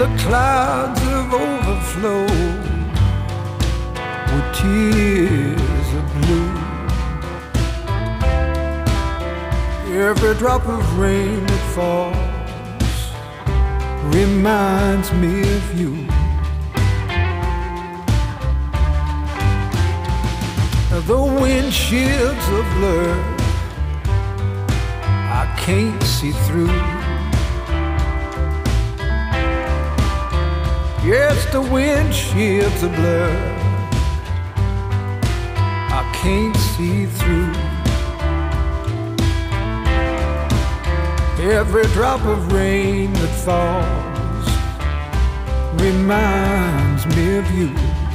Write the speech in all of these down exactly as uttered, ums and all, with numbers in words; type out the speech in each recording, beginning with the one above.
the clouds have overflowed with tears of blue. Every drop of rain that falls reminds me of you. The windshields are blurred, I can't see through. Yes, the windshields are blurred, I can't see through. Every drop of rain that falls reminds me of you.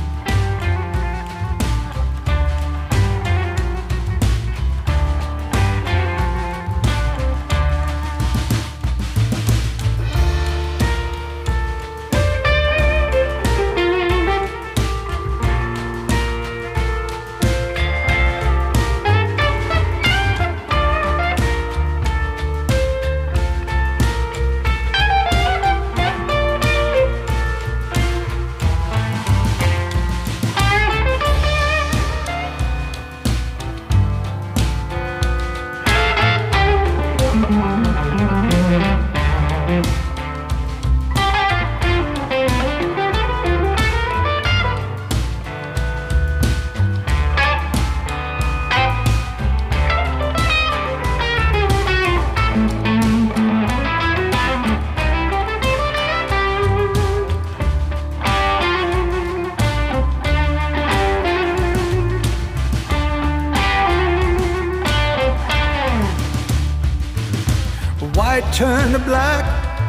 White turned to black,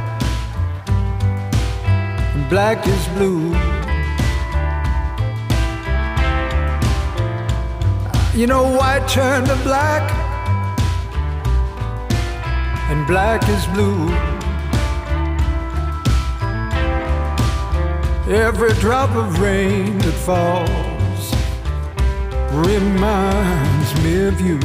and black is blue. You know, white turned to black, and black is blue. Every drop of rain that falls reminds me of you.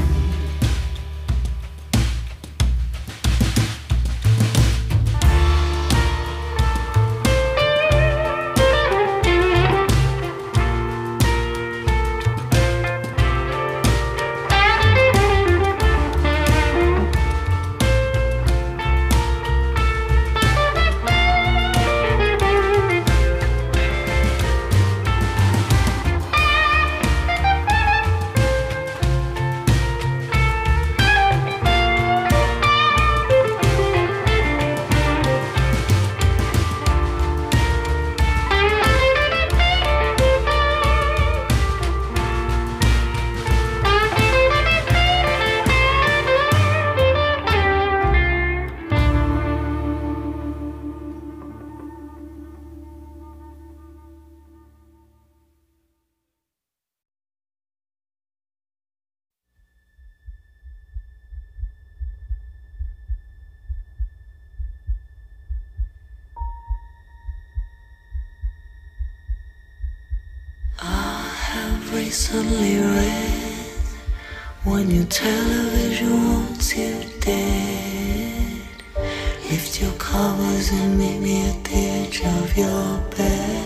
Recently read when your television wants you dead. Lift your covers and meet me at the edge of your bed.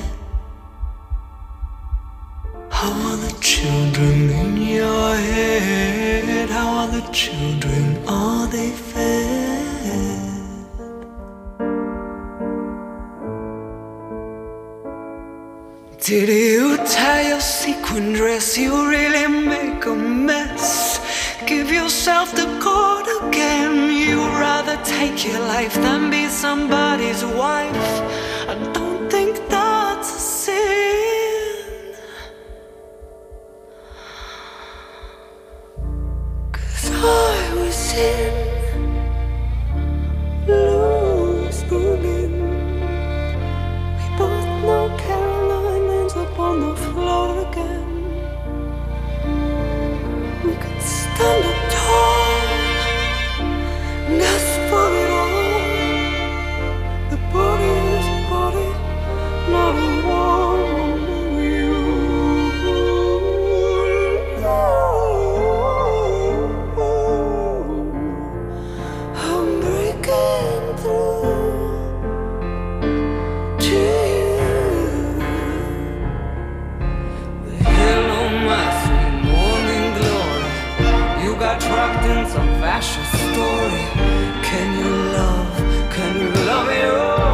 How are the children in your head? How are the children? Are they fed? Did you tie your sequin dress? You really make a mess. Give yourself the cord again. You'd rather take your life than be somebody's wife. I don't think that's a sin, 'cause I was in loose booting. We both know Caroline ends up on the floor again. We could stand up tall and ask for it all. The body is a body, not a woman with you. in some fascist story. Can you love, can you love your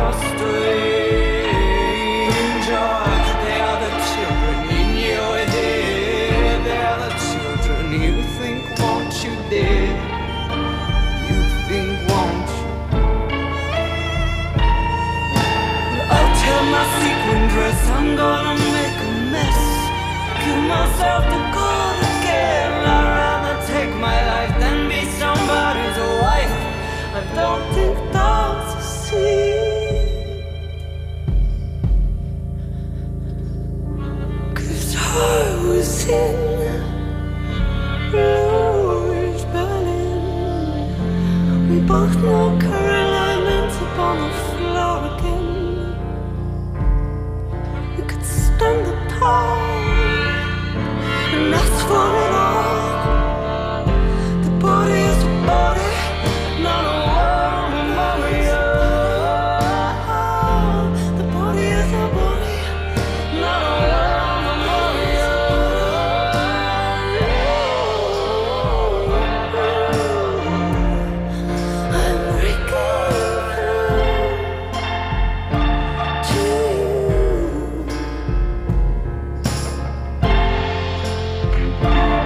stranger? They are the children in your head. They are the children you think want you dead. You think want you. I'll tell my sequin dress I'm gonna make a mess. Give myself to God again. I'd rather take my life than be somebody's wife. I don't think that's a sin. 'Cause I was in Louis Berlin. We both know Caroline ends up on the floor again. We could stand the power and that's for it all. The body is a body, not a woman, mommy. The body is a body, not a woman, mommy. I'm breaking through to you.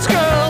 dance, girl.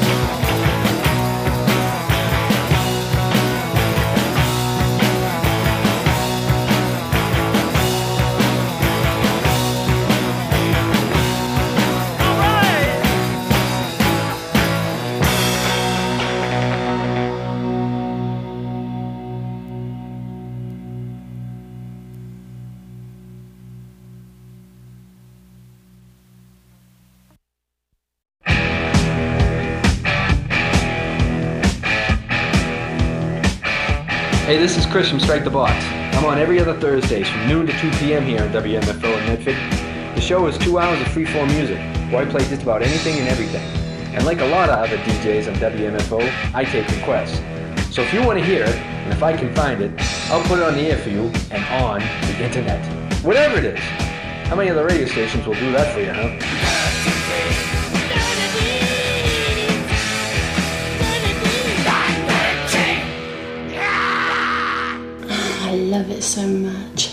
Hey, this is Chris from Strike the Box. I'm on every other Thursdays from noon to two p.m. here on W M F O in Medford. The show is two hours of free-form music, where I play just about anything and everything. And like a lot of other D Js on W M F O, I take requests. So if you want to hear it, and if I can find it, I'll put it on the air for you and on the internet. Whatever it is. How many other radio stations will do that for you, huh? I love it so much.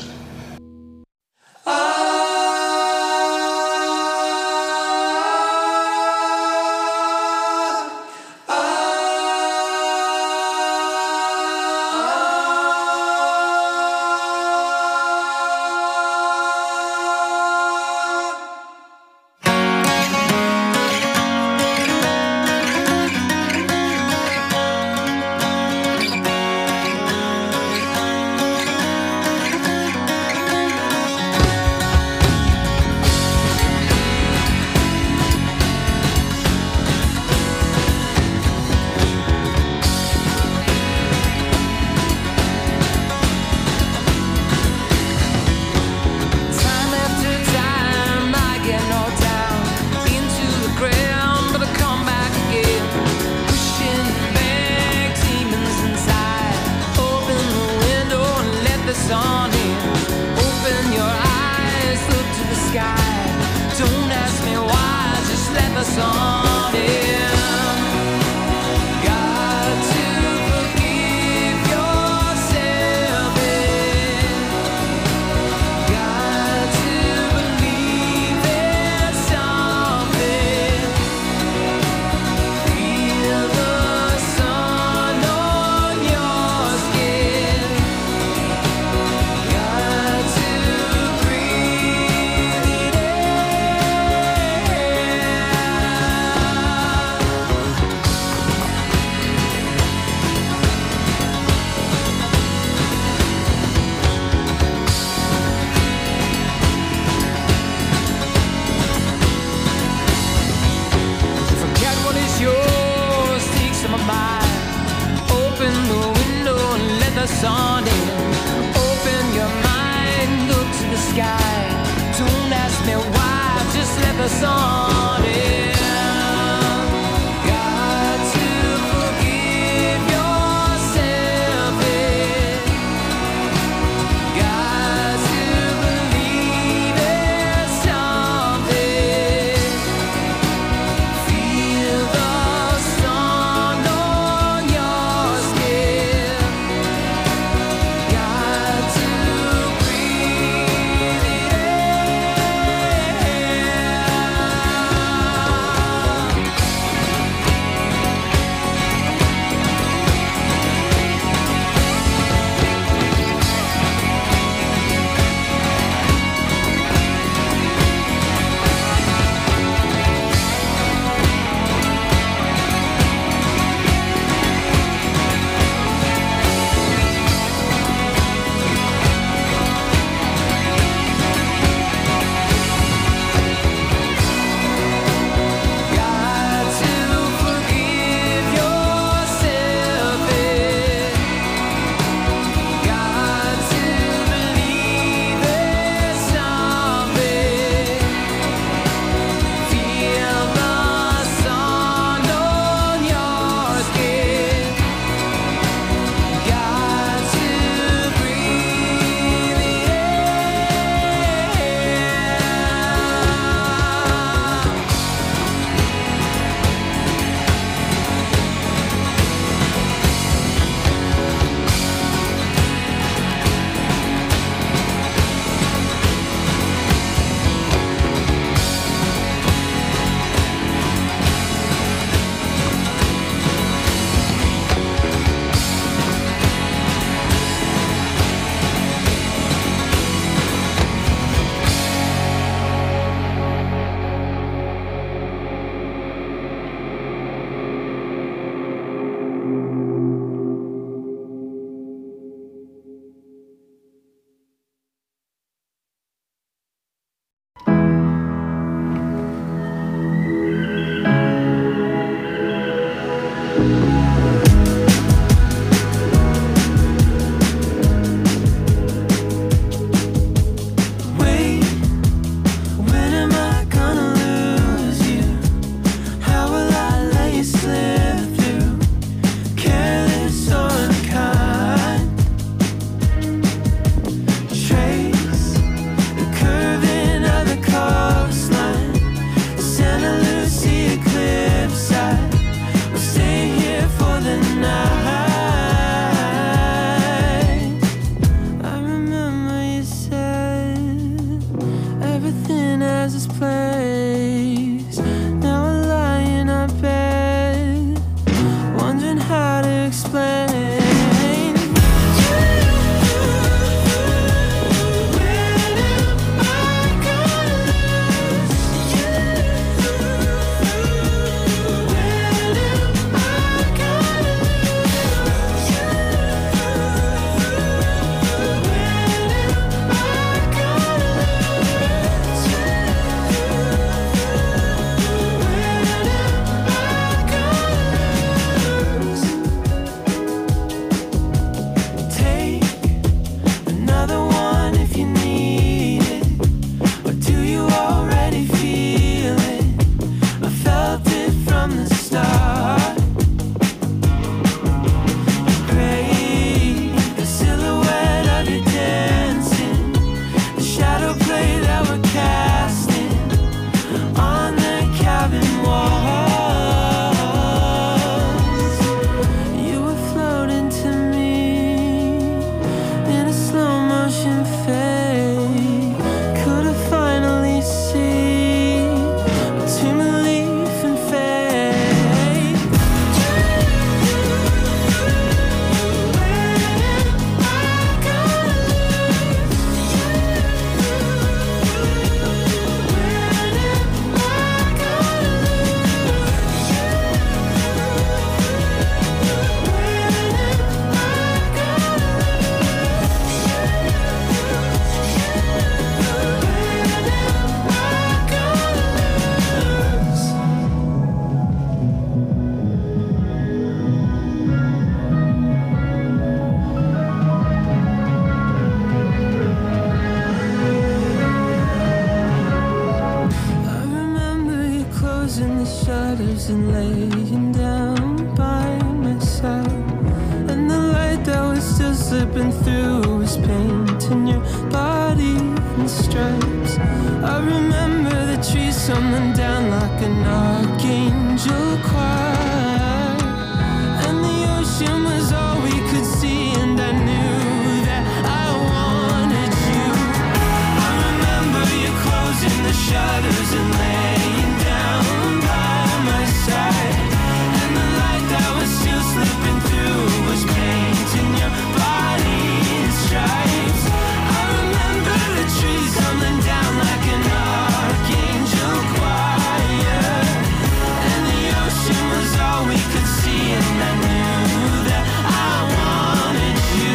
shadows and laying down by my side. And the light that was still slipping through was painting your body in stripes. I remember the trees tumbling down like an archangel choir. And the ocean was all we could see, and I knew that I wanted you. I remember you closing the shutters and laying down by my side. And the light that was still slipping through was painting your body in stripes. I remember the trees tumbling down like an archangel choir. And the ocean was all we could see, and I knew that I wanted you.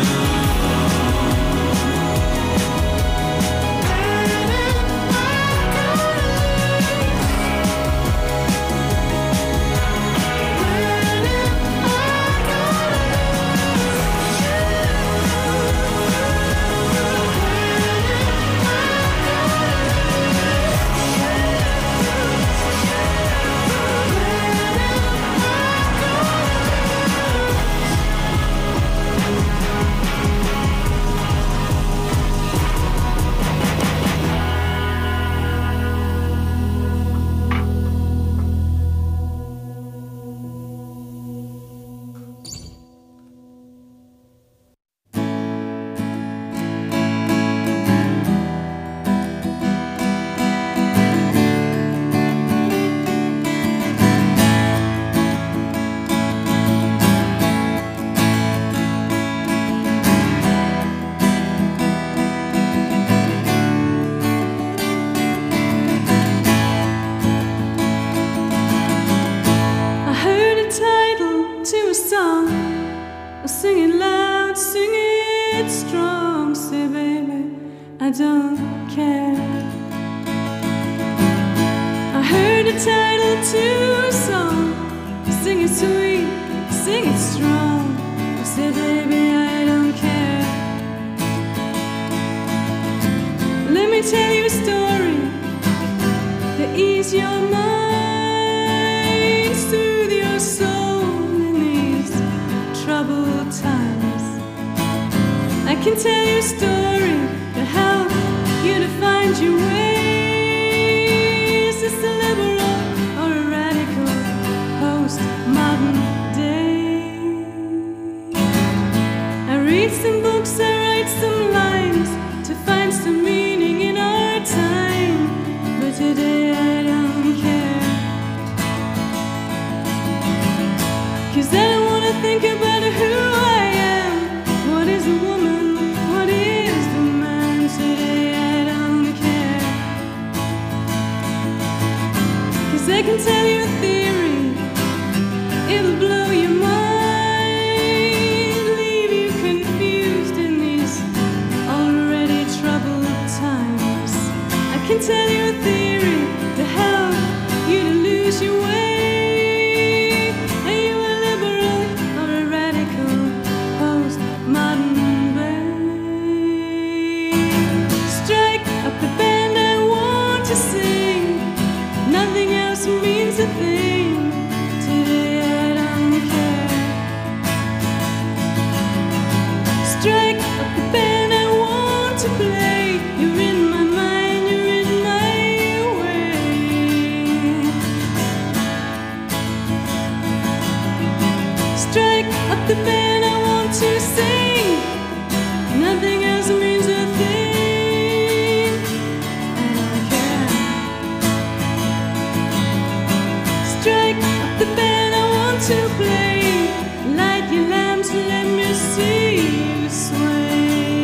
I don't care. I heard a title to a song. Sing it sweet, sing it strong. I said, baby, I don't care. Let me tell you a story to ease your mind, soothe your soul in these troubled times. I can tell you a story to help you to find your ways. It's a liberal or a radical postmodern day. I read some books, I write some lines to find some meaning in our time. But today I don't care, 'cause I don't wanna think about who I am. What is a woman? What is the man? Today I don't care, 'cause I can tell you a theory. It'll blow your mind, leave you confused in these already troubled times. I can tell you a theory to help you to lose your way. Are you a liberal or a radical postmodern babe? Strike up the band I want to sing. Nothing else means a thing. Today I don't care. Strike up the band I want to play. You're in my mind, you're in my way. Strike up the band I want to sing. Nothing else means a thing. I don't care. Strike up the band I want to play. Light your lamps, let me see you sway.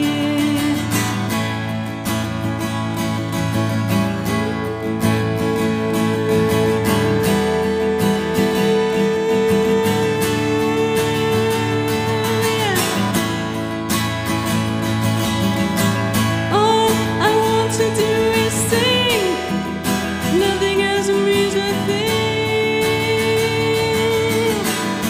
All I want to do is sing. Nothing else means a thing.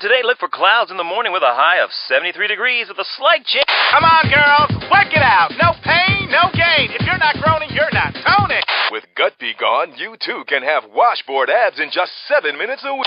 today, look for clouds in the morning with a high of seventy-three degrees with a slight chance. Come on, girls, work it out. No pain, no gain. If you're not groaning, you're not toning. With Gut Be Gone, you too can have washboard abs in just seven minutes a week.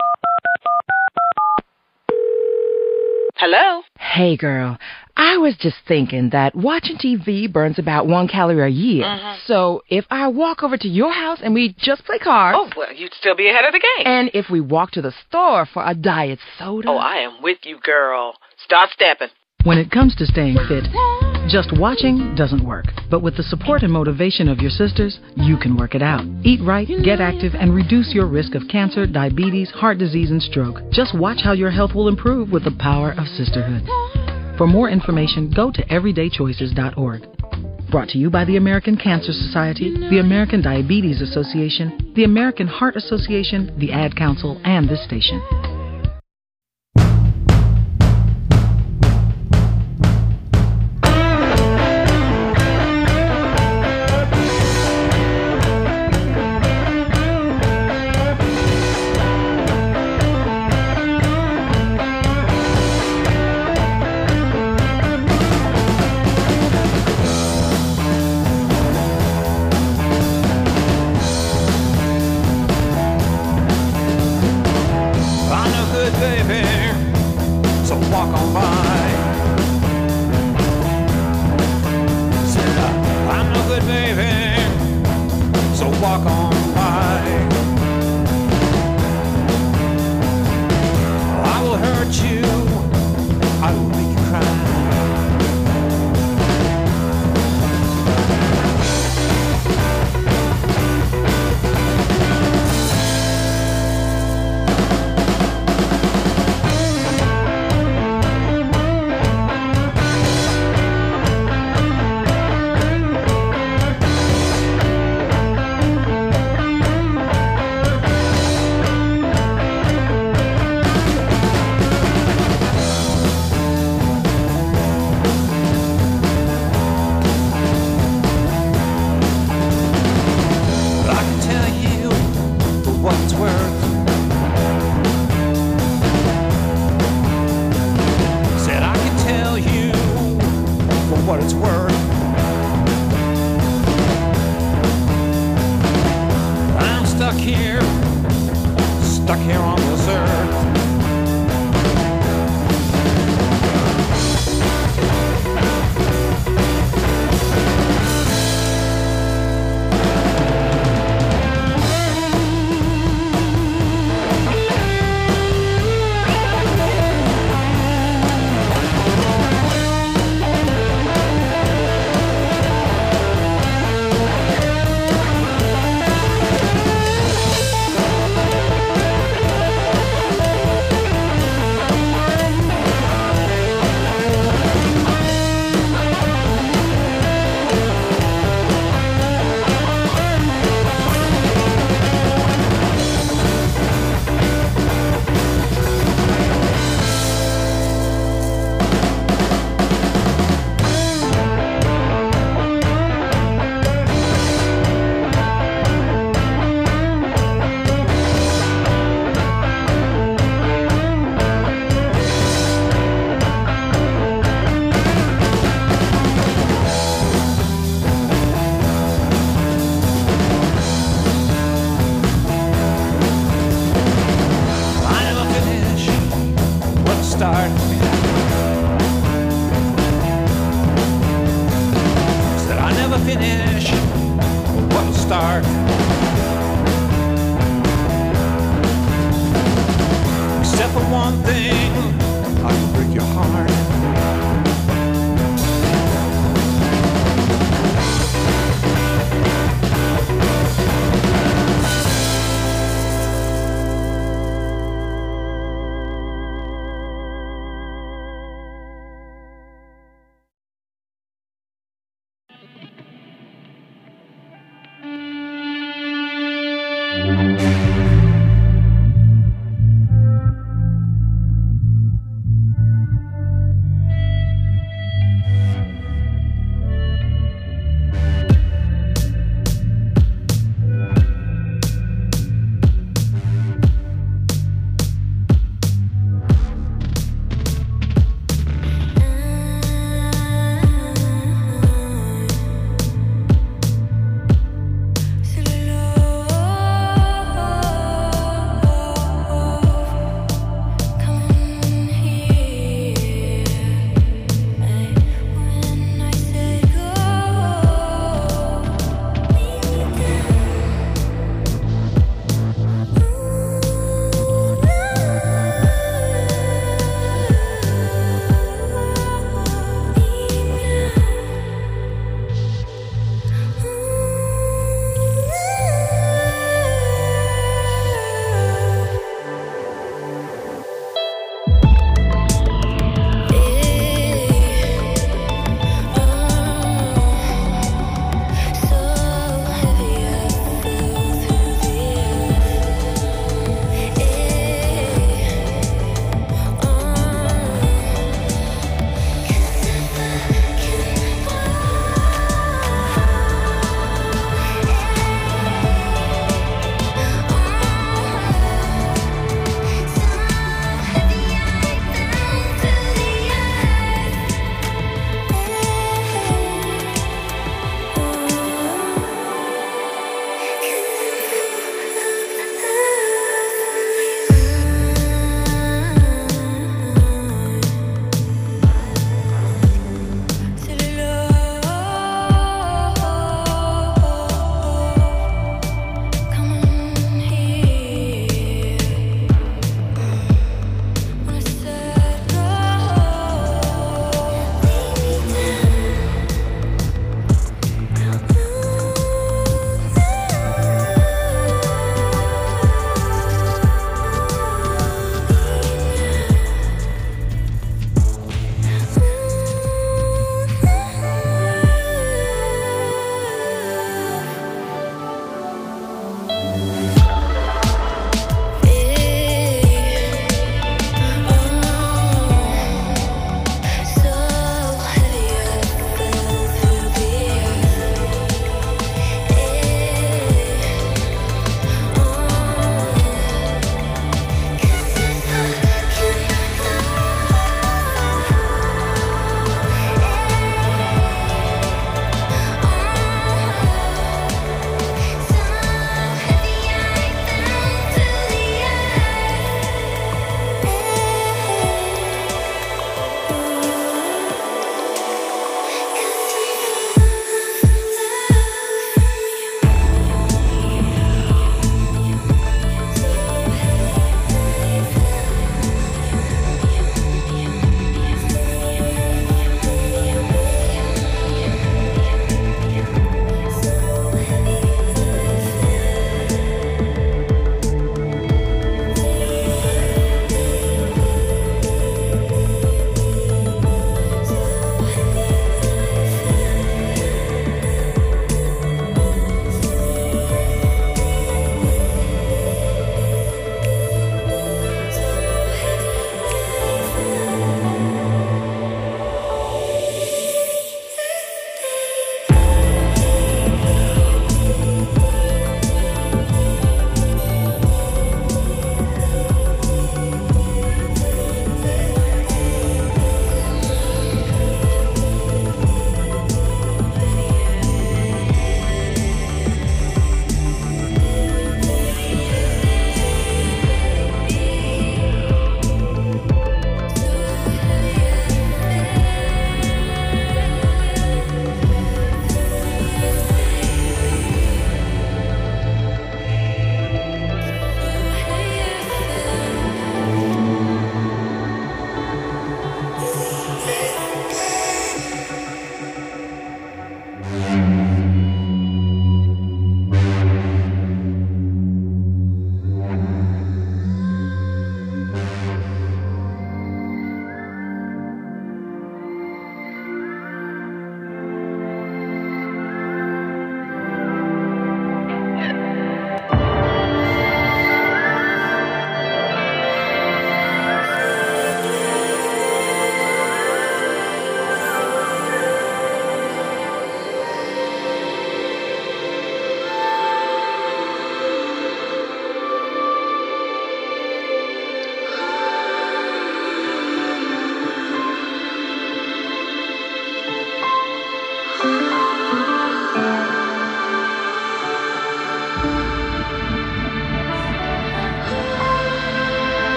Hello? Hey, girl. I was just thinking that watching T V burns about one calorie a year. Mm-hmm. So if I walk over to your house and we just play cards... Oh, well, you'd still be ahead of the game. And if we walk to the store for a diet soda... Oh, I am with you, girl. Start stepping. When it comes to staying fit, just watching doesn't work. But with the support and motivation of your sisters, you can work it out. Eat right, get active, and reduce your risk of cancer, diabetes, heart disease, and stroke. Just watch how your health will improve with the power of sisterhood. For more information, go to everyday choices dot org. Brought to you by the American Cancer Society, the American Diabetes Association, the American Heart Association, the Ad Council, and this station.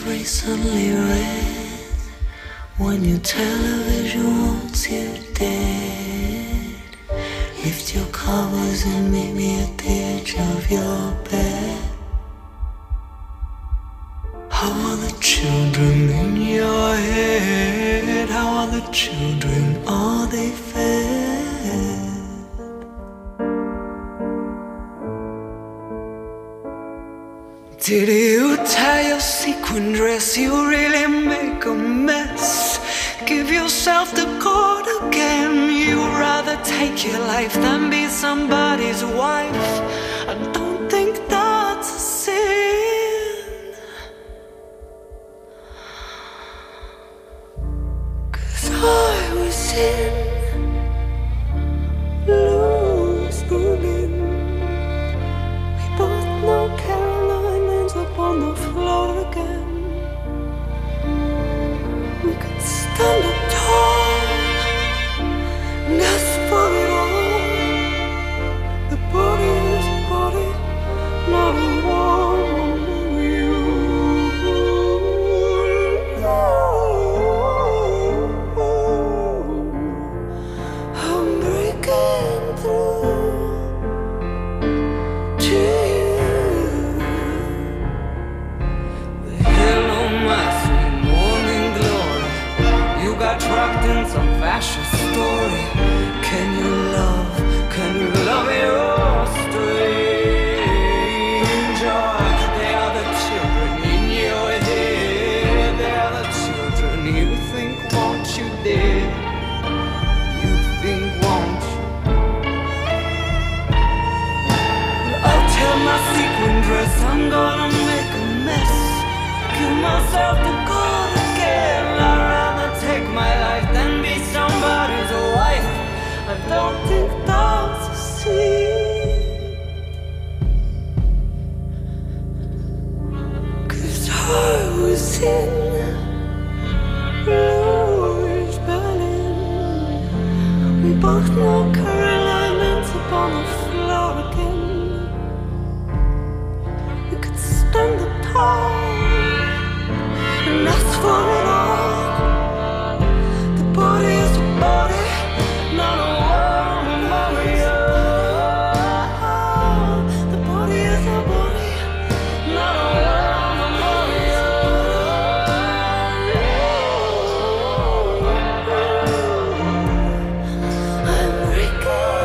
recently read, when your television wants you dead, lift your covers and meet me at the edge of your bed. How are the children in your head? How are the children? Are they fed? Did you tie your sequin dress? You really make a mess. Give yourself the cord again. You'd rather take your life than be somebody's wife. I don't think that's a sin, 'cause I was in loose booting. We both know Caroline ends up on the floor again. We could stand up tall and ask for it all. The body is a body, not a woman. You, I'm breaking through to you. The hell on my sweet morning glory. You got trapped in some fascist story. Can you love, can you love your stranger? They are the children in your head. They are the children you think want you dead. You think want you. I'll tell my sequin dress I'm gonna make a mess. Give myself the cord again. I'd rather take my life than be somebody's wife. I don't think that's a sin, 'cause I was in Louis Berlin. We both know Caroline ends up on the floor again. We could stand up tall and ask for it all. The body is a body, not a woman, Maria. The body is a body, not a woman, Maria. I'm breaking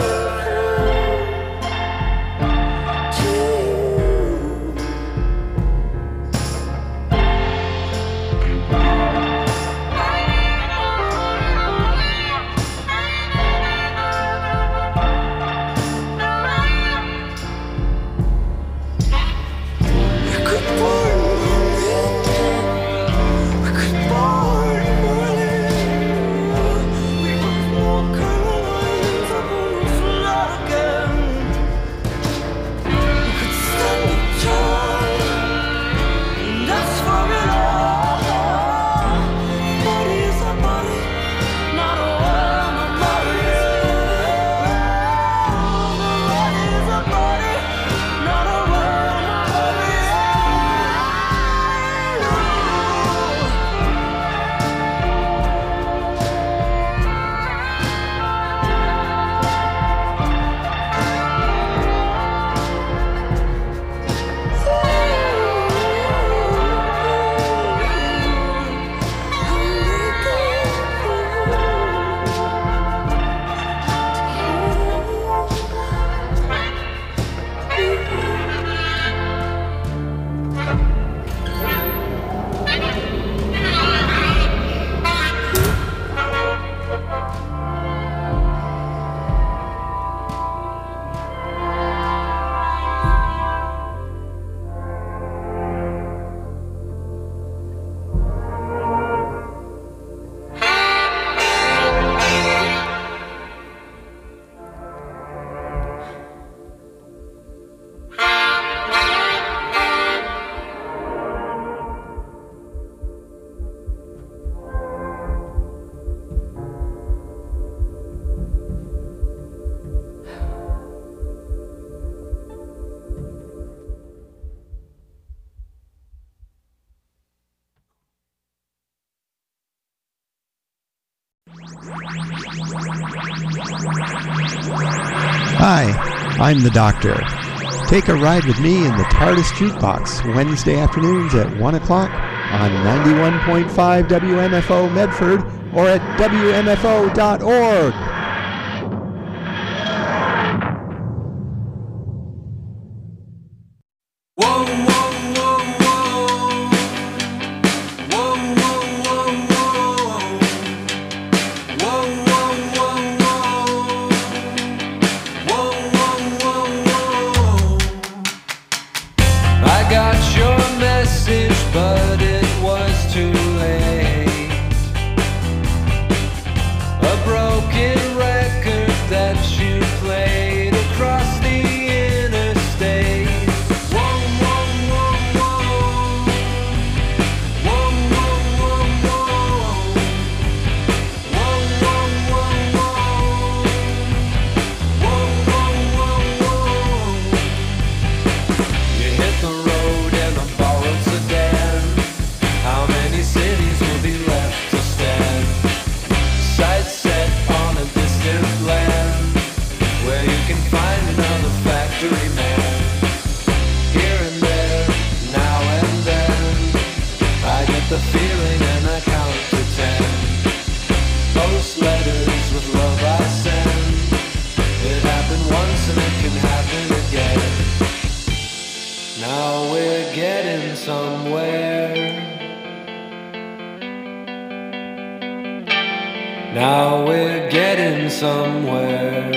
through to you. Hi, I'm the Doctor. Take a ride with me in the TARDIS Jukebox Wednesday afternoons at one o'clock on ninety-one point five W M F O Medford or at W M F O dot org. I got your message, but it was too late. A broken record that you played across the interstate. Whoa, whoa, whoa, whoa. Whoa, whoa, whoa, whoa. Whoa, whoa, whoa, whoa. Whoa, whoa, whoa, whoa. You hit the road in a borrowed sedan. How many cities will be left to stand? Sights set on a distant land, where you can find another factory man. Here and there, now and then, I get the feeling and I count to ten. Post letters with love I send. It happened once and it can happen again. Now we're getting somewhere. Now we're getting somewhere.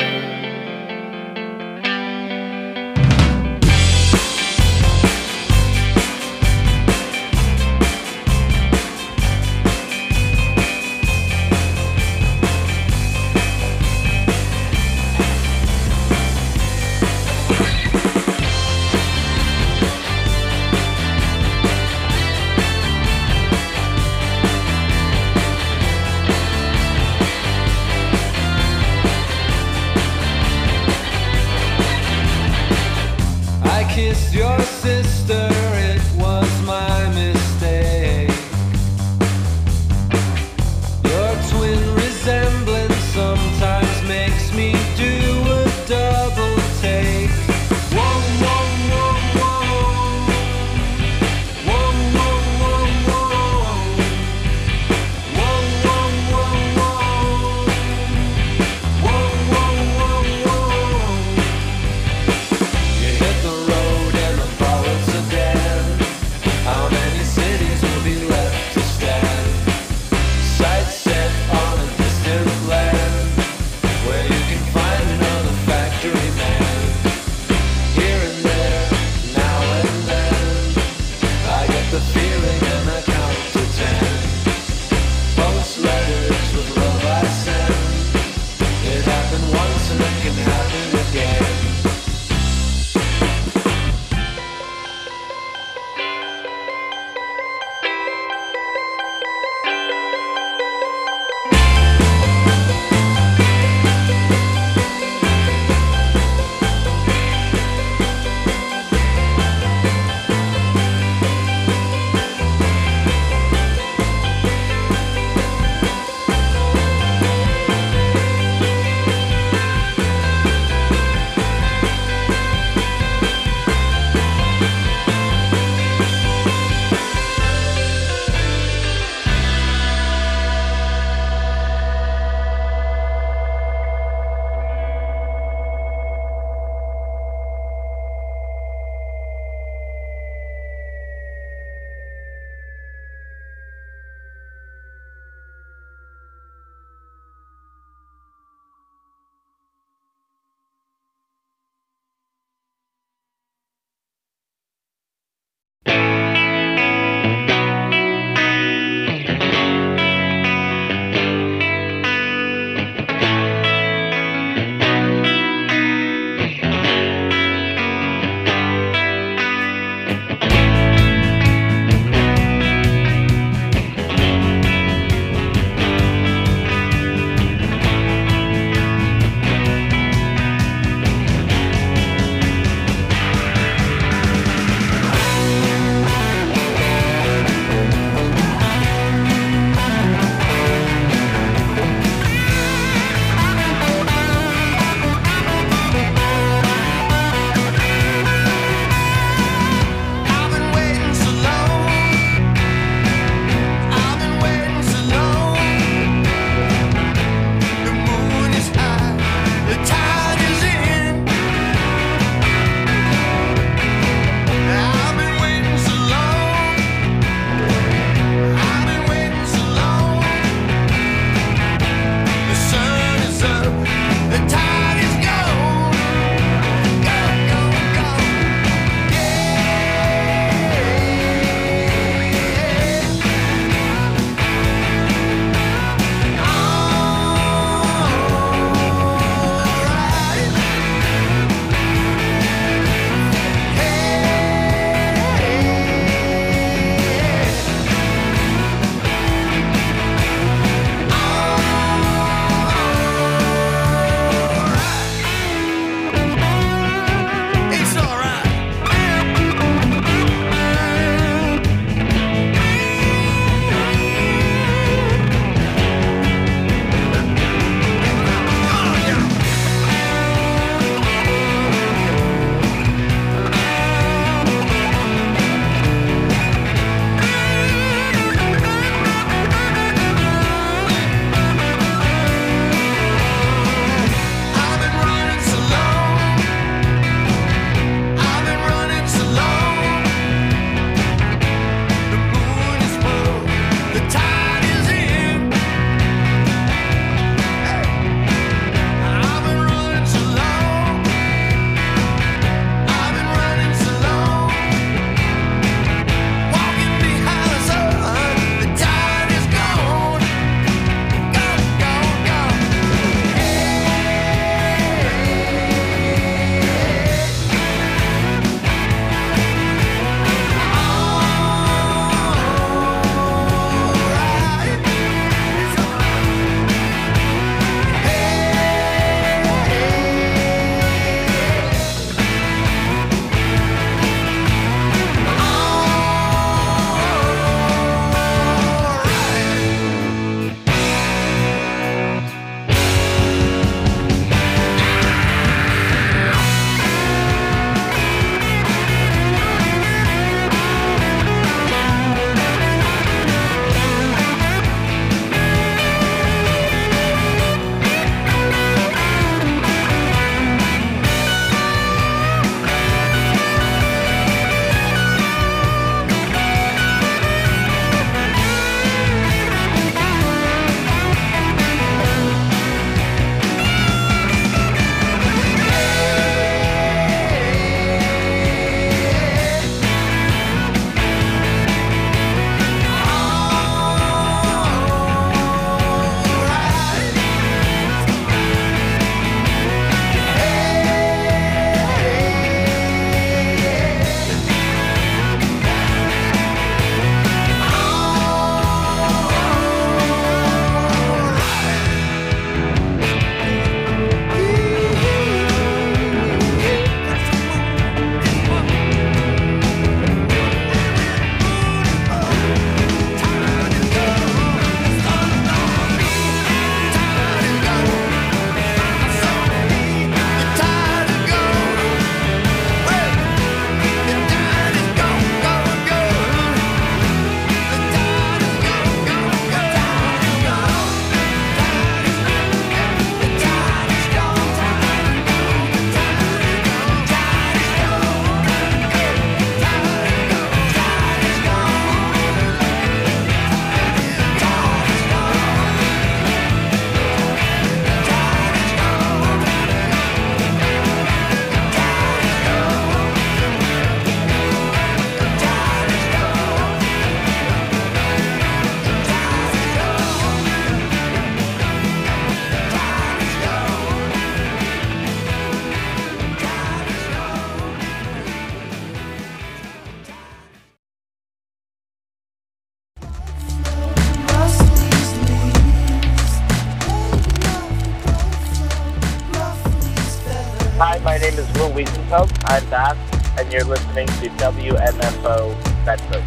Pope. I'm Bass, and you're listening to W M F O Bedford.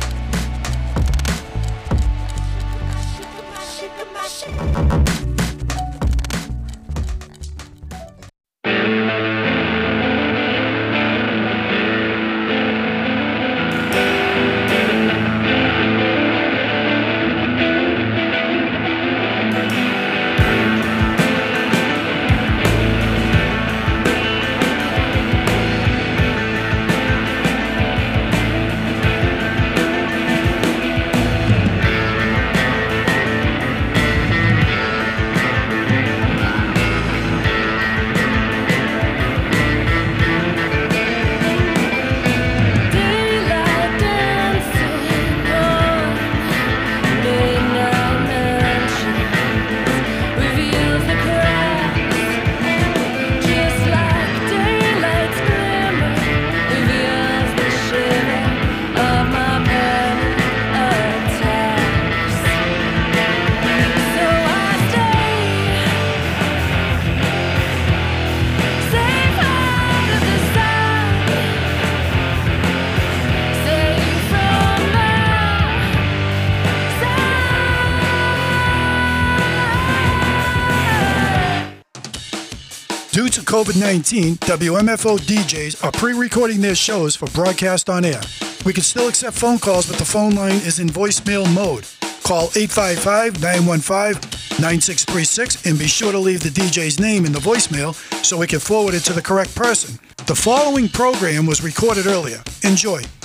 Due to COVID nineteen, W M F O D Js are pre-recording their shows for broadcast on air. We can still accept phone calls, but the phone line is in voicemail mode. Call eight five five, nine one five, nine six three six and be sure to leave the D J's name in the voicemail so we can forward it to the correct person. The following program was recorded earlier. Enjoy.